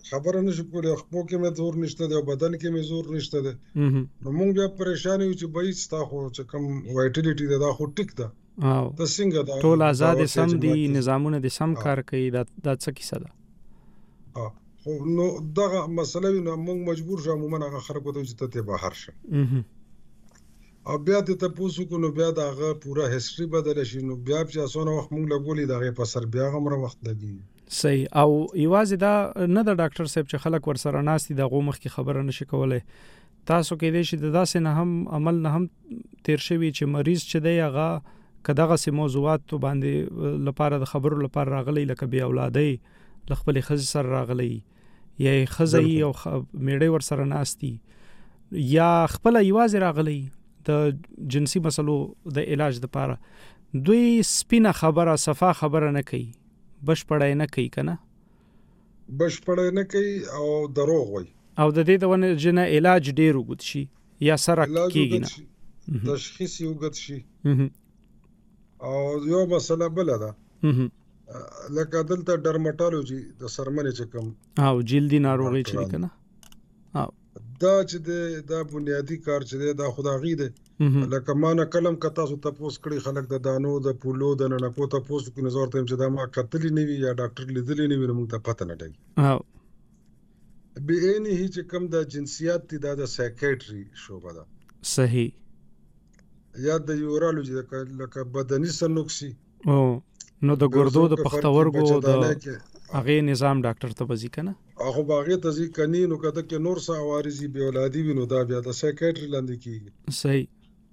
خپل کې مې زور نشته دی او بدن کې مې زور نشته دی نو موږ بیا پریشان یو چې بای ستا خو چې کوم وایټیلیټي دا خو ټیک ده او د څنګه دا ټول آزاد سم دي نظامونه د سم کار کوي دا څه کیسه ده خو نو دغه مسله نو موږ مجبور شو عموما هغه خلکو ته چې ته بهر شه او بیا ته تاسو کو نو بیا دغه پورا هیستوري بدل شي نو بیا چې اسونه وخت موږ لګولې دغه په سر بیا غمره وخت لګي صحیح او یوازې دا نه د ډاکټر صاحب چې خلک ورسره ناشتي د غومخ کی خبره نشي کولای تاسو کې دې شي د داسې نه هم عمل نه هم تیر شوی چې مریض چې دی هغه کداغه سي موضوعات ته باندې لپاره د خبرو لپاره راغلی لکه بیا اولادې لخپل خزي سره راغلی یا خزي او میړې ور سره ناشتي یا خپل یوازې راغلی د جنسي مسلو د علاج لپاره دوی سپینه خبره صفه خبره نه کوي بشپړای نه کوي کنه بشپړای نه کوي او دروغ وای او د دې د ونه جن علاج ډیر وګد شي یا سره کیږي نه تشخیص یو وګد شي او یو مسله بل ده لکه دلته ډرماټولوژي د سرمنې چې کوم او جلدی ناروغي چې کنه او دا چې دا بنیادی کار چې دا خدایي ده لکه ما نه کلم ک تاسو تاسو کړي خلک د دانو د پولو د نه کو تاسو کې نظر ته چې دا ما قتل نه وي یا ډاکټر لیدلې نه وي موږ ته پته نه لګي او به نه هیڅ کم د جنسیت د سایکیاتري شوبه ده صحیح یا د یورولوژي لکه بدني سنوکسي او نو د ګردو د پختورګو د هغه نظام ډاکټر ته وځي کنه هغه باغې ته ځي کني نو کده کې نور څه عوارضي به اولادي وینو دا بیا د سایکیاتري لاندې کیږي صحیح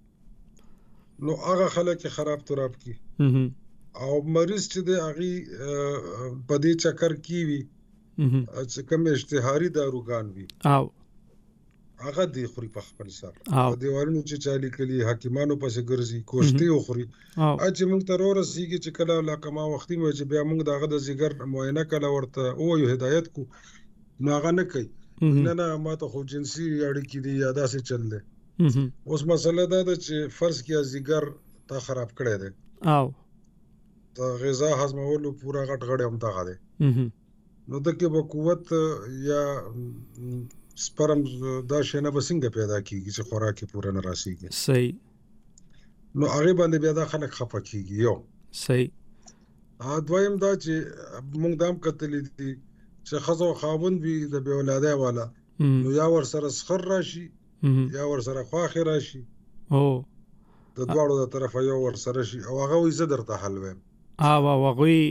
نو هغه خلک خراب تراب کی او مریض چې د هغه په دې چکر کی وي چې کوم اشتهاري داروګان وي او هغه دی خوري په خپل سر او دیوالونو چې چالي کلی حکیمانو پسې ګرځي کوشتي او خوري چې موږ ته ورسېږي چې کله لکه ما وختي مې چې بیا موږ دغه د زیګر معاینه کله ورته او یو هدایت کو نو هغه نه کوي نه ما ته خو جنسي اړیکې دي یا داسې چل دی اوس مسله دا ده چې فرض کیا زیګر تا خراب کړی دی او د غذا هضمولو پورا غټ غړې هم دغه دی نو دغه په قوت یا سپرم دا شی نه به څنګه پیدا کیږي چې خوراک یې پوره نه راسیږي. صحیح. نو هغه باندې بیا دا خلک خفه کیږي. یو صحیح. دویم دا چې موږ دام کتلې دي چې ښځه او خاوند وي د بې اولادۍ والا، نو یا ورسره سخر راشي یا ورسره خواښې راشي، د دواړو د طرفه یو ورسره شي او هغه وایي زه درته حل وایم. هغوی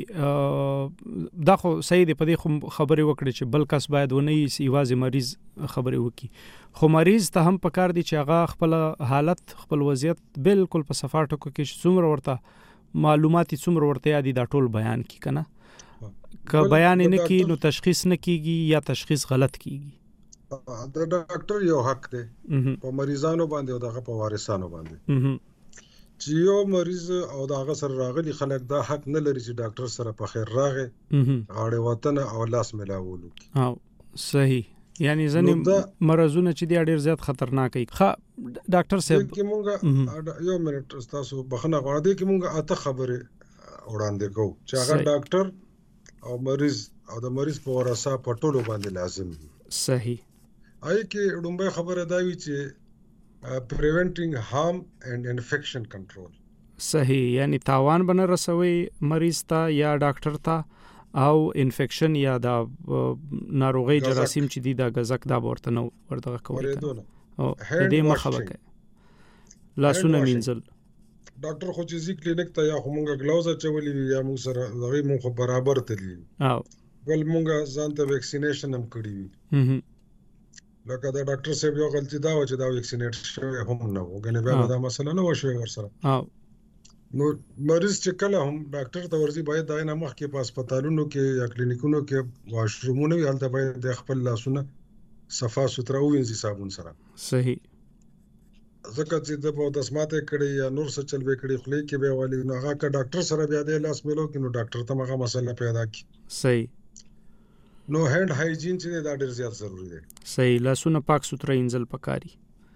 دا خو صحیح دی، په دې خو خبرې وکړې چې بل کس باید ونه یې یوازې مریض خبرې وکړي، خو مریض ته هم پکار دی چې هغه خپل حالت خپل وضعیت بالکل په صفا ټکو کې څومره ورته معلومات څومره ورته یادي دا ټول بیان کی کنه. که بیان نه کی نو تشخیص نه کیږي یا تشخیص غلط کیږي. د ډاکټر یو حق دی په مریضانو باندې او دغه په وارثانو باندې چې یو مریض او دغه سره راغلي خلک دا حق نه لري چې ډاکټر سره په خیر راغی غاړه وطن او لاس ملاولو. او صحیح، یعنی ځنې مرزونه چې دی ډیر زیات خطرناک دي. ډاکټر صاحب کې مونږ یو منټ تاسو بخنه غواړم دي کې مونږ اته خبره وړاندې کوو چې هغه ډاکټر او مریض او د مریض په ورثه په ټولو باندې لازم دي. صحیح. آی کې ډومبه خبره دا وی چې preventing harm and infection control. صحیح، یعنی تاوان بنه رسوي مریض ته یا ډاکټر ته او انفیکشن یا دا ناروغي جراثیم چې دي دا غزک دا ورته نو ورته کوي او دې مخه وکړي لاسونه مینځل. ډاکټر خو چې کلینیک ته یا همغه گلاوز چولې یا موږ سره دغه مونږ برابر تللی او ول مونږ ځان ته ویکسینیشن هم کړی وي. لکه دا ډاکټر صاحب یو غلطی دا و چې دا ویکسینیټ شوی هم نه و، غنه بیا دا مسله نه و شوی ورسره. نو مریض چې کله هم ډاکټر ته ورځي باید دا نه مخ کې په هسپتالونو کې یا کلینیکونو کې واشرومونه وي، هلته باید د خپل لاسونه صفا سوتره وینځي صابون سره. صحیح. ځکه چې د په دسماته کړي یا نور څه چل به کړي خلې کې به والی نو هغه کا ډاکټر سره بیا د لاس ملو کې نو ډاکټر ته هغه مسله پیدا کی. صحیح. نو هاند هایجین چې دا ډیر زیات ضروری دی. صحیح، لاسونه پاک سوتره انځل پکاري.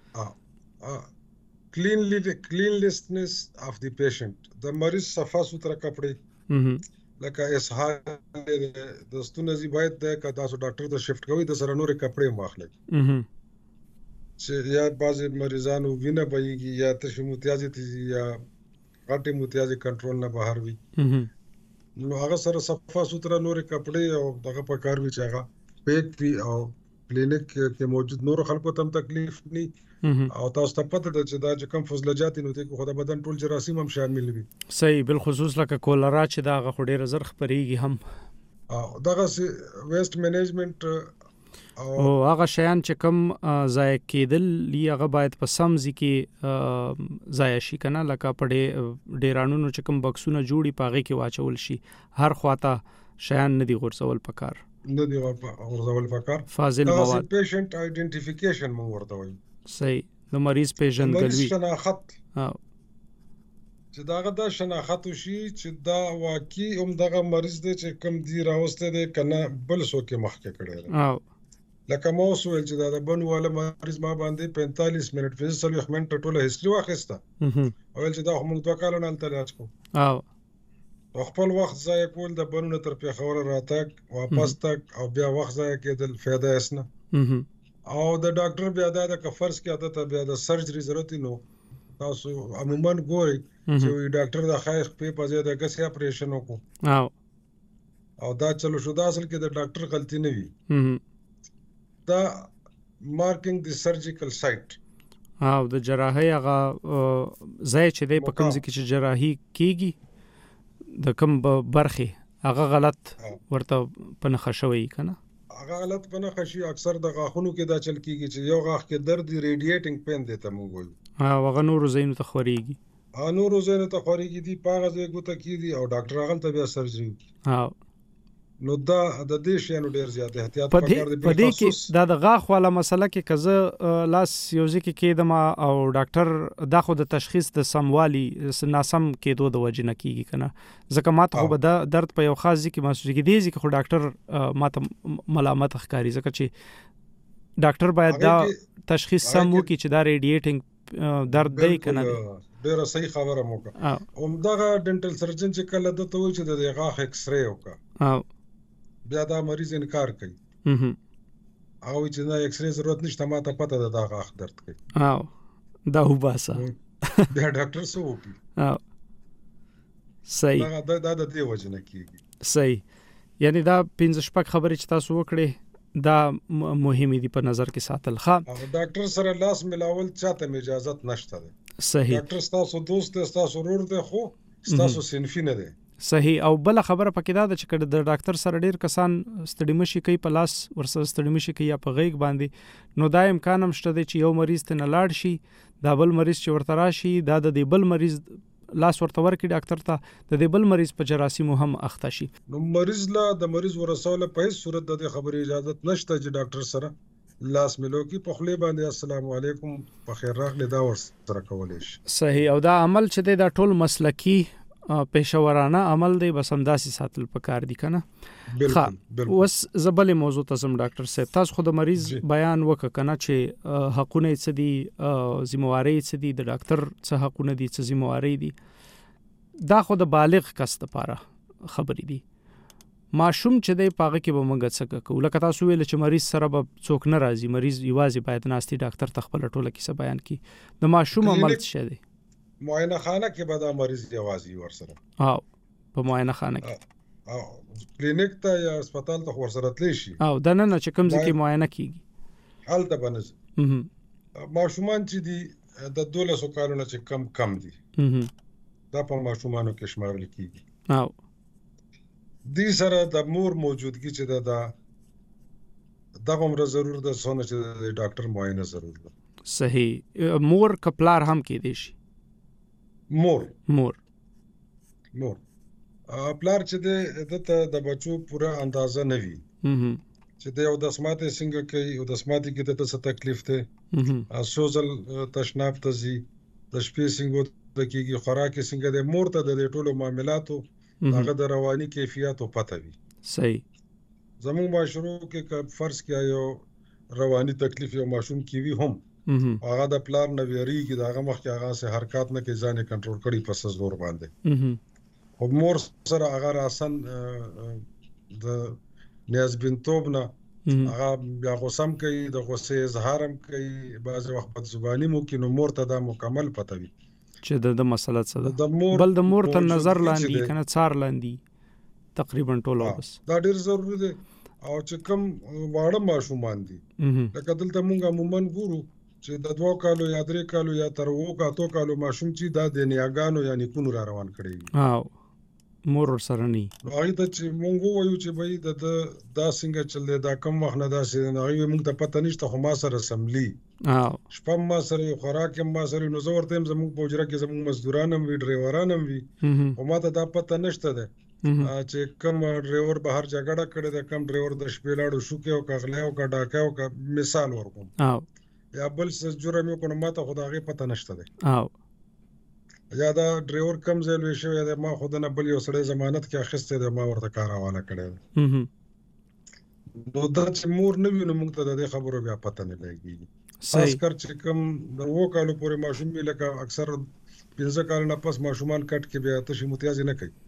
cleanliness of the patient، د مریض صفا سوتره کپڑے لکه اسهال د ستونزي باید د تاسو ډاکټر ته شفت کوي د سره نور کپڑے واخلي چې یا بعض مریضانو وینه بهيږي یا تشو متیازي یا غټي متیازي کنټرول نه بهر وي، نو هغه سره صفا سوتره نور کپڑے او دغه په کار وی چې هغه پیک وی او کلینیک کې موجود نور خلکو ته تکلیف ني او تاسو ته پته ده چې دا چې کوم فضلجات نو ته خو د بدن ټول جراثیم هم شامل وي. صحیح، بالخصوص لکه کولرا چې دا غ ډېر زر خبريږي هم او دغه ویسټ مینجمنټ او هغه شیان چې کوم ضایع کېدل هغه باید په سمځي کې ضایع شي کنه، لکه په ډیرانونو چې کوم بکسونه جوړي پاغه کې واچول شي، هر خواته شیان نه دی غورځول پکار، نه دی غورځول پکار. فاضل مواد پیشنټ آئیډنټیفیکیشن مو ورته وایي. صحیح، د مریض پیژندګلوي شناخت چې داغه د شناخت شي چې دا واقعي هم دغه مریض دی چې کوم دی راوسته دی کنه بل څوک مخکې کړی دی. لکه مو سوال چې دا د بنواله مریض ما باندې 45 منټ فزیکل منټ ټوله هیستوري واخیسته او چې دا هم 2 کالونه نه علاج کو او خپل وخت ضایع کول د بنونه تر پیښور راتګ واپس تک او بیا وخت ضایع کېدل فایده اسنه او د ډاکټر بیا د کفرس کې عادت بیا د سرجری ضرورت نو تاسو عموما ګوري چې ډاکټر د خایخ په پځه د غسې اپریشن وکړو او دا چلو شو دا اصل کې د ډاکټر غلطي نه وي، دا مارکینګ د سرجیکل سایت او د جراحي هغه ځای چې د په کوم ځای کې چې جراحي کیږي د کوم برخه هغه غلط ورته پنه خښوي کنه، هغه غلط پنه خشي اکثر د غاخونو کې دا چل کیږي چې یو غاخ کې درد ریډیټینګ پین دیته مونږ وایو هغه نور زینو ته خوريږي نور زینو ته خوريږي دی پاغه ځای ګوته کیږي او ډاکټر هغه ته بیا سرجری نو دا د دې شانو ډیر زیات احتیاط پکار دی. په دې کې دا د غاخ والا مسله کې کزه لاس یوځي کې کېدم او ډاکټر دا خو د تشخیص د سموالي ناسم کېدو د وجه نه کیږي کنه، ځکه ماته خو به دا درد په یو خاص ځکه محسوس کېږي چې خو ډاکټر ماته ملامت ښکاری ځکه چې ډاکټر باید دا تشخیص سم وکړي چې دا ریډیټینګ درد دی کنه. ډیره صحیح خبره موکه همدغه ډنټل سرجن چې کله د ته وایي چې د غاښ ایکس رې وکړه بیا دا مریض انکار کوي او چې نه ایکس ری ضرورت نشته ما ته پته ده دا غاښ درد کوي او دا وباسه بیا ډاکټر څه وکړي او صحیح دا د دې وجه نه کیږي صحیح یعنی دا 15 شپږ خبرې چې تاسو وکړې دا مهمه دي په نظر کې ساتل ښه او ډاکټر سره لاس ملاول چاته اجازه نشته ده صحیح ډاکټر تاسو دوست دی تاسو ورور دی خو تاسو صنفي نه دی صحیح او بل خبره پکې دا چې کله د ډاکټر سره ډیر کسان ستړي مشي کوي په لاس ورسره ستړي مشي کوي یا په غیږ باندې نو دا امکان هم شته چې یو مریض ته نه لاړ شي دا بل مریض چې ورته راشي دا د دې بل مریض لاس ورته ورکړي ډاکټر ته د دې بل مریض په جراثیم هم اخته شي نو مریض لا د مریض ورسوله په هیڅ صورت د خبرې اجازه نشته چې ډاکټر سره لاس ملو کی په خله باندې السلام علیکم په خیر راغلی دا ور سره کولای شي صحیح او دا عمل چې دا ټول مسلکی پیشورانه عمل دی بس همداسي ساتل پکار دي کنه بالکل وس زبل موضوع تاسو ډاکټر صاحب تاسو خود مریض بیان وک کنه چې حقونه څه دي ذمہواری څه دي د ډاکټر څه حقونه دي څه ذمہواری دي دا خود بالغ کس لپاره خبرې دي ماشوم چې دی پاغه کې به موږ څه کوو لکه تاسو ویل چې مریض سره به څوک نه راځي مریض یوازې باید ناستي ډاکټر تخپل ټوله کې څه بیان کړي د ماشوم عمل څه دی معاینه خانه کې به دا مریض یوازې ورسره او په معاینه خانه کې او کلینیک ته یا هسپتال ته ورسره تلی شي او د نن چې کوم ځکه معاینه کیږي حالت بنځ ماشومان چې دي د 12 کالونو چې کم دي دا په ماشومانو کې شمارل کیږي او دې سره د مور موجودګي چې دا دغه عمر ضرور ده سونه چې د ډاکټر معاینه ضرور ده صحیح مور کپلار هم کې دي شي مور پلار چې د بچو پورا اندازه نه وي چې د یو د سماته څنګه کوي او د سماته کې د څه تکلیف ته سوزل تشناب ته زی د شپې څنګه د کېږي خوراک څنګه د مور ته د ټولو معاملاتو هغه د رواني کیفیت او پته وي صحیح زموږ معاشرو کې فرض کیا یو رواني تکلیف یو ماشوم کی وی هم هغه د پلان نه ویریږي دا هغه مخکې هغه سه حرکت نه کوي ځان کنټرول کړي پس زور باندې او مور سره هغه آسان د نیازبینتوب نه هغه بیا غوسم کوي د غوسې اظهار هم کوي بعض وخت په زبانی مو کې نو مور ته دا مکمل پته وي چې د مسله څه ده بل د مور ته نظر لاندې کنه څار لاندې تقریبا ټول اوس دا ډیر ضروری دی او چې کوم واړه ماشومان دي لکه دلته مونږه عموما ګورو چې د 2 کالو یا 3 کالو یا تر 2 کالو ماشوم چې دا د نیاګانو یعنی کونو را روان کړي او مور سره ني هغه ته چې مونږ وایو چې بھئی دا څنګه چل دی دا کم وخت نه دا سي نه هغه مونږ ته پته نشته خو ما سره سملی شپه ما سره خوراک ما سره نو زور تم زموږ پوجره کې زموږ مزدوران هم وی ډرایوران هم وی او ما ته دا پته نشته ده چې کوم ډرایور بهر جګړه کړي ده کوم ډرایور د شپې لاړو شو کې او کغله او ډاکا او مثال ورکوم یا بل څه جرم یو کنه ماته خدای پته نشته ده او یا دا ډرایور کم ځای لوي شوی ده ما خود نه بل یو سړی ضمانت کې اخیسته ده ما ورته کار حواله کړی نو دا چې مور نه ویني موږ ته د خبرو بیا پته نه لګي خاص کر چې کم د 2 کالو پورې ماشوم لکه اکثر 15 کال نه پس ماشومان کټ کې بیا تاسو متیازي نه کوي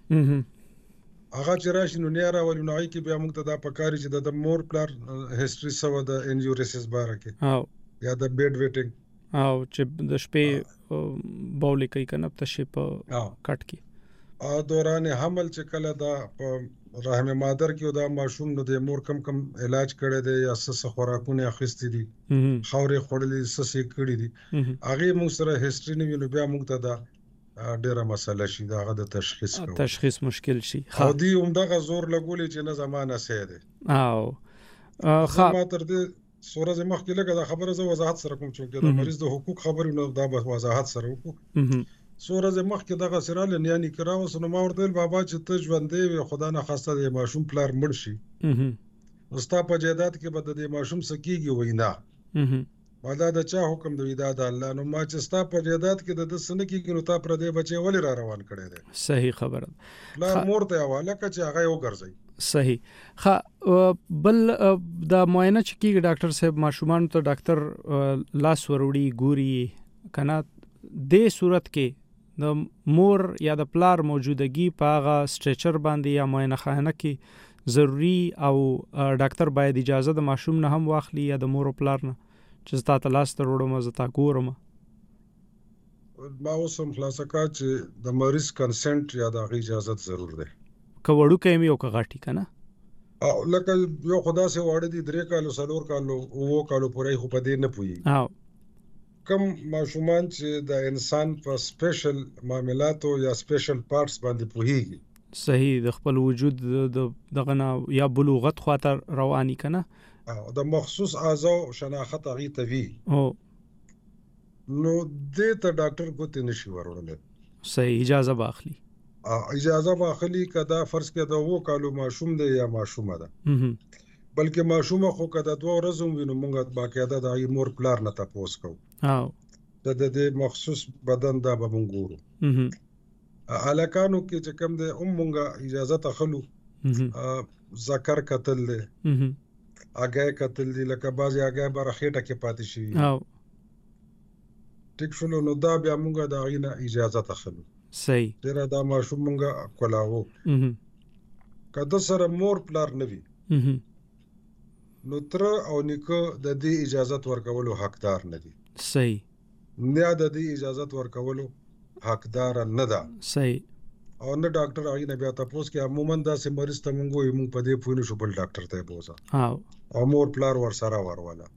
هغه چې راشي نو نه راولي نو کې بیا موږ ته دا پکاري چې د مور پلار هیستوري سو د انجوریسز باره کې او یا د بیډ ویټینګ او چې د شپې بولې کوي کنه ته شي په کټ کې او دوران حمل چې کله دا رحم مادر کې دا ماشوم نو د مور کم علاج کړي دي یا څه خوراکونه اخیستي دي خورې خورلې څه کړي دي هغه موږ سره هیستوري نه وینو بیا موږ ته دا ډیره مسله شي دا د تشخیص مشکل شي او دی همدغه زور لګولې چې نه زمانه سي ده او ما تر دې سورز مخکې لګه دا خبره زه وضاحت سره کوم چې د مریض د حقوق خبرې نو دا به وضاحت سره وکړو سورز مخکې دغه سراله یعنی کراو سن ما ورته بابا چې ته ژوندې وي خدا نه خواسته د ماشوم پلار مړ شي استا په جیدات کې بد د ماشوم سکیږي وینا ودا د چا حکم دی دا د الله نو ما چې ستا په جیدات کې د سن کې نو تا پر دې بچي ولې را روان کړي دي صحیح خبره پلار مور ته حواله کړي چې هغه یو ګرځي صحیح بل د معاینه چې کیږي ډاکټر صاحب ماشومان ته ډاکټر لاس وروړي ګوري کنه د صورت کې د مور یا د پلار موجودګي په هغه سټریچر باندې یا معاینه خانه کې ضروری او ډاکټر باید اجازه د ماشوم نه هم واخلي یا د مور او پلار نه چې زتا ته لاس ته وړم زتا ګورم؟ ما اوس هم خلاصه کړه چې د مریض کنسنټ یا د هغې اجازت ضرور دی، که وړوکی یم یو که غټي که نه. لکه یو خو داسې واړه دي 3 کالو 4 کالو 9 کالو پورې خو په دې نه پوهېږي. کم ماشومان چې د انسان په سپیشل معاملاتو یا سپیشل پارټس باندې پوهېږي، صحیح، د خپل وجود دغه نه یا بلوغت خواته رواني که نه، د مخصوص اعضاء شناخت هغې ته وي، نو دې ته ډاکټر ګوتې نشي وروړلی. صحیح، اجازه به اخلي. اجازه به اخلي که دا فرض کړه د 9 کالو ماشوم دی یا ماشومه ده، بلکې ماشومه خو که د 2 ورځو وي نو موږ باقاعده د هغې مور پلار نه تپوس کوو د دې مخصوص بدن دا به موږ ګورو. هلکانو کې چې کوم دی هم موږ اجازت اخلو، ذکر کتل دی، اګی کتل دی، لکه بعضې اګی به رخېټه کې پاتې شي، ټیک شولو، نو دا بیا موږ د هغې نه اجازت اخلو. صحیح، ډېره دا ماشوم موږ کولاوو. که د سره مور پلار نه وي نو تره او نیکه د دې اجازت ورکولو حقدار نه دي. صحیح، نیا د دې اجازت ورکولو حقدار نه ده. صحیح، او نه ډاکټر هغې نه بیا تپوس کې عموما داسې مریض ته موږ وایو موږ په دې پوه نه شو بل ډاکټر ته یې بوځه او مور پلار ورسره وروله.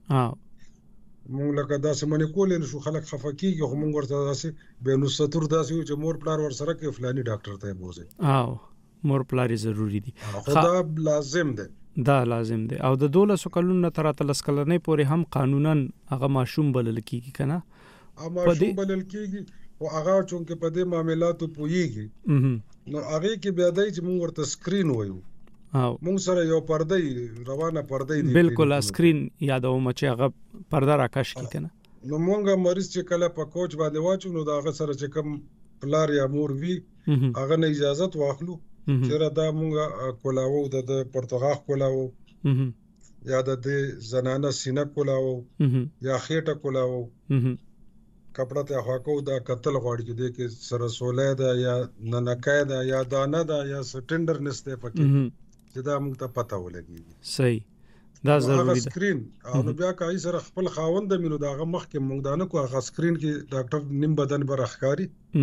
موږ لکه داسې منې کولی نه شو، خلک خفه کېږي، خو موږ ورته داسې بې نصتور داسې وایو چې مور پلار ورسره کوي فلاني ډاکټر ته یې بوځئ. مور پلار یې ضروري دي، خو دا لازم دی. دا لازم دی. او د 12 کلونو نه تر 13 کلنۍ پورې هم قانونا هغه ماشوم بلل کېږي که نه؟ ماشوم بلل کېږي، خو هغه چونکې په دې معاملاتو پوهېږي نو هغې کې بیا دی چې موږ ورته سکرین وایو. موږ سره یو پردی روانه پردی دی، بالکل سکرین یادوم چې هغه پرده راکش کړي که نه. نو موږ مریض چې کله په کوچ باندې واچو نو د هغه سره چې کوم پلار یا مور وي هغه نه اجازت واخلو چېرې دا موږ کولاوو، د پرتغاښ کولاوو یا د دې زنانه سینه کولاوو یا خېټه کولاوو، کپړه ته خوا کوو، دا کتل غواړي چې دې کې سره سولی ده یا ننکی ده یا دانه ده یا ټینډرنس دی پکې چې دا موږ ته پته ولګېږي. صحیح، دا ضروري ده. سکرین او نو بیا که هغې سره خپل خاوند وي نو د هغه مخکې موږ دا نه کوو، هغه سکرین کې ډاکټر نیم بدن به راښکاري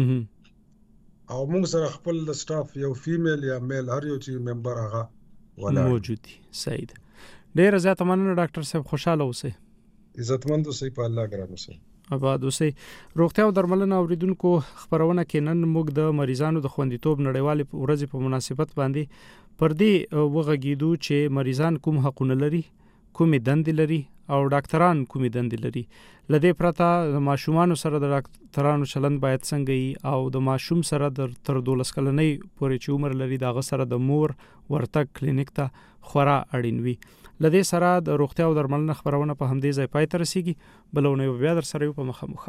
او موږ سره خپل د سټاف یو فیمیل یا میل هر یو چې ممبر هغه ولاړ موجود دي. صحیح ده، ډېره زیاته مننه ډاکټر صاحب، خوشحاله اوسئ، عزتمند اوسئ، په الله ګران اوسئ، آباد اوسئ. روغتیا او درملنه اوریدونکو، خبرونه کې نن موږ د مریضانو د خوندیتوب نړیوالې ورځې په مناسبت باندې پر دې وغږېدو چې مریضان کوم حقونه لري، کومې دندې لري او ډاکټران کومې دندې لري. له دې پرته د ماشومانو سره د ډاکټرانو چلند باید څنګه وي او د ماشوم سره تر 12 کلنۍ پورې چې عمر لري د هغه سره د مور ورتګ کلینیک ته خورا اړین وي. له دې سره د روغتیا او درملنه خبرونه په همدې ځای پای ته رسیږي. بلونه بیا در سره یو په مخامخ.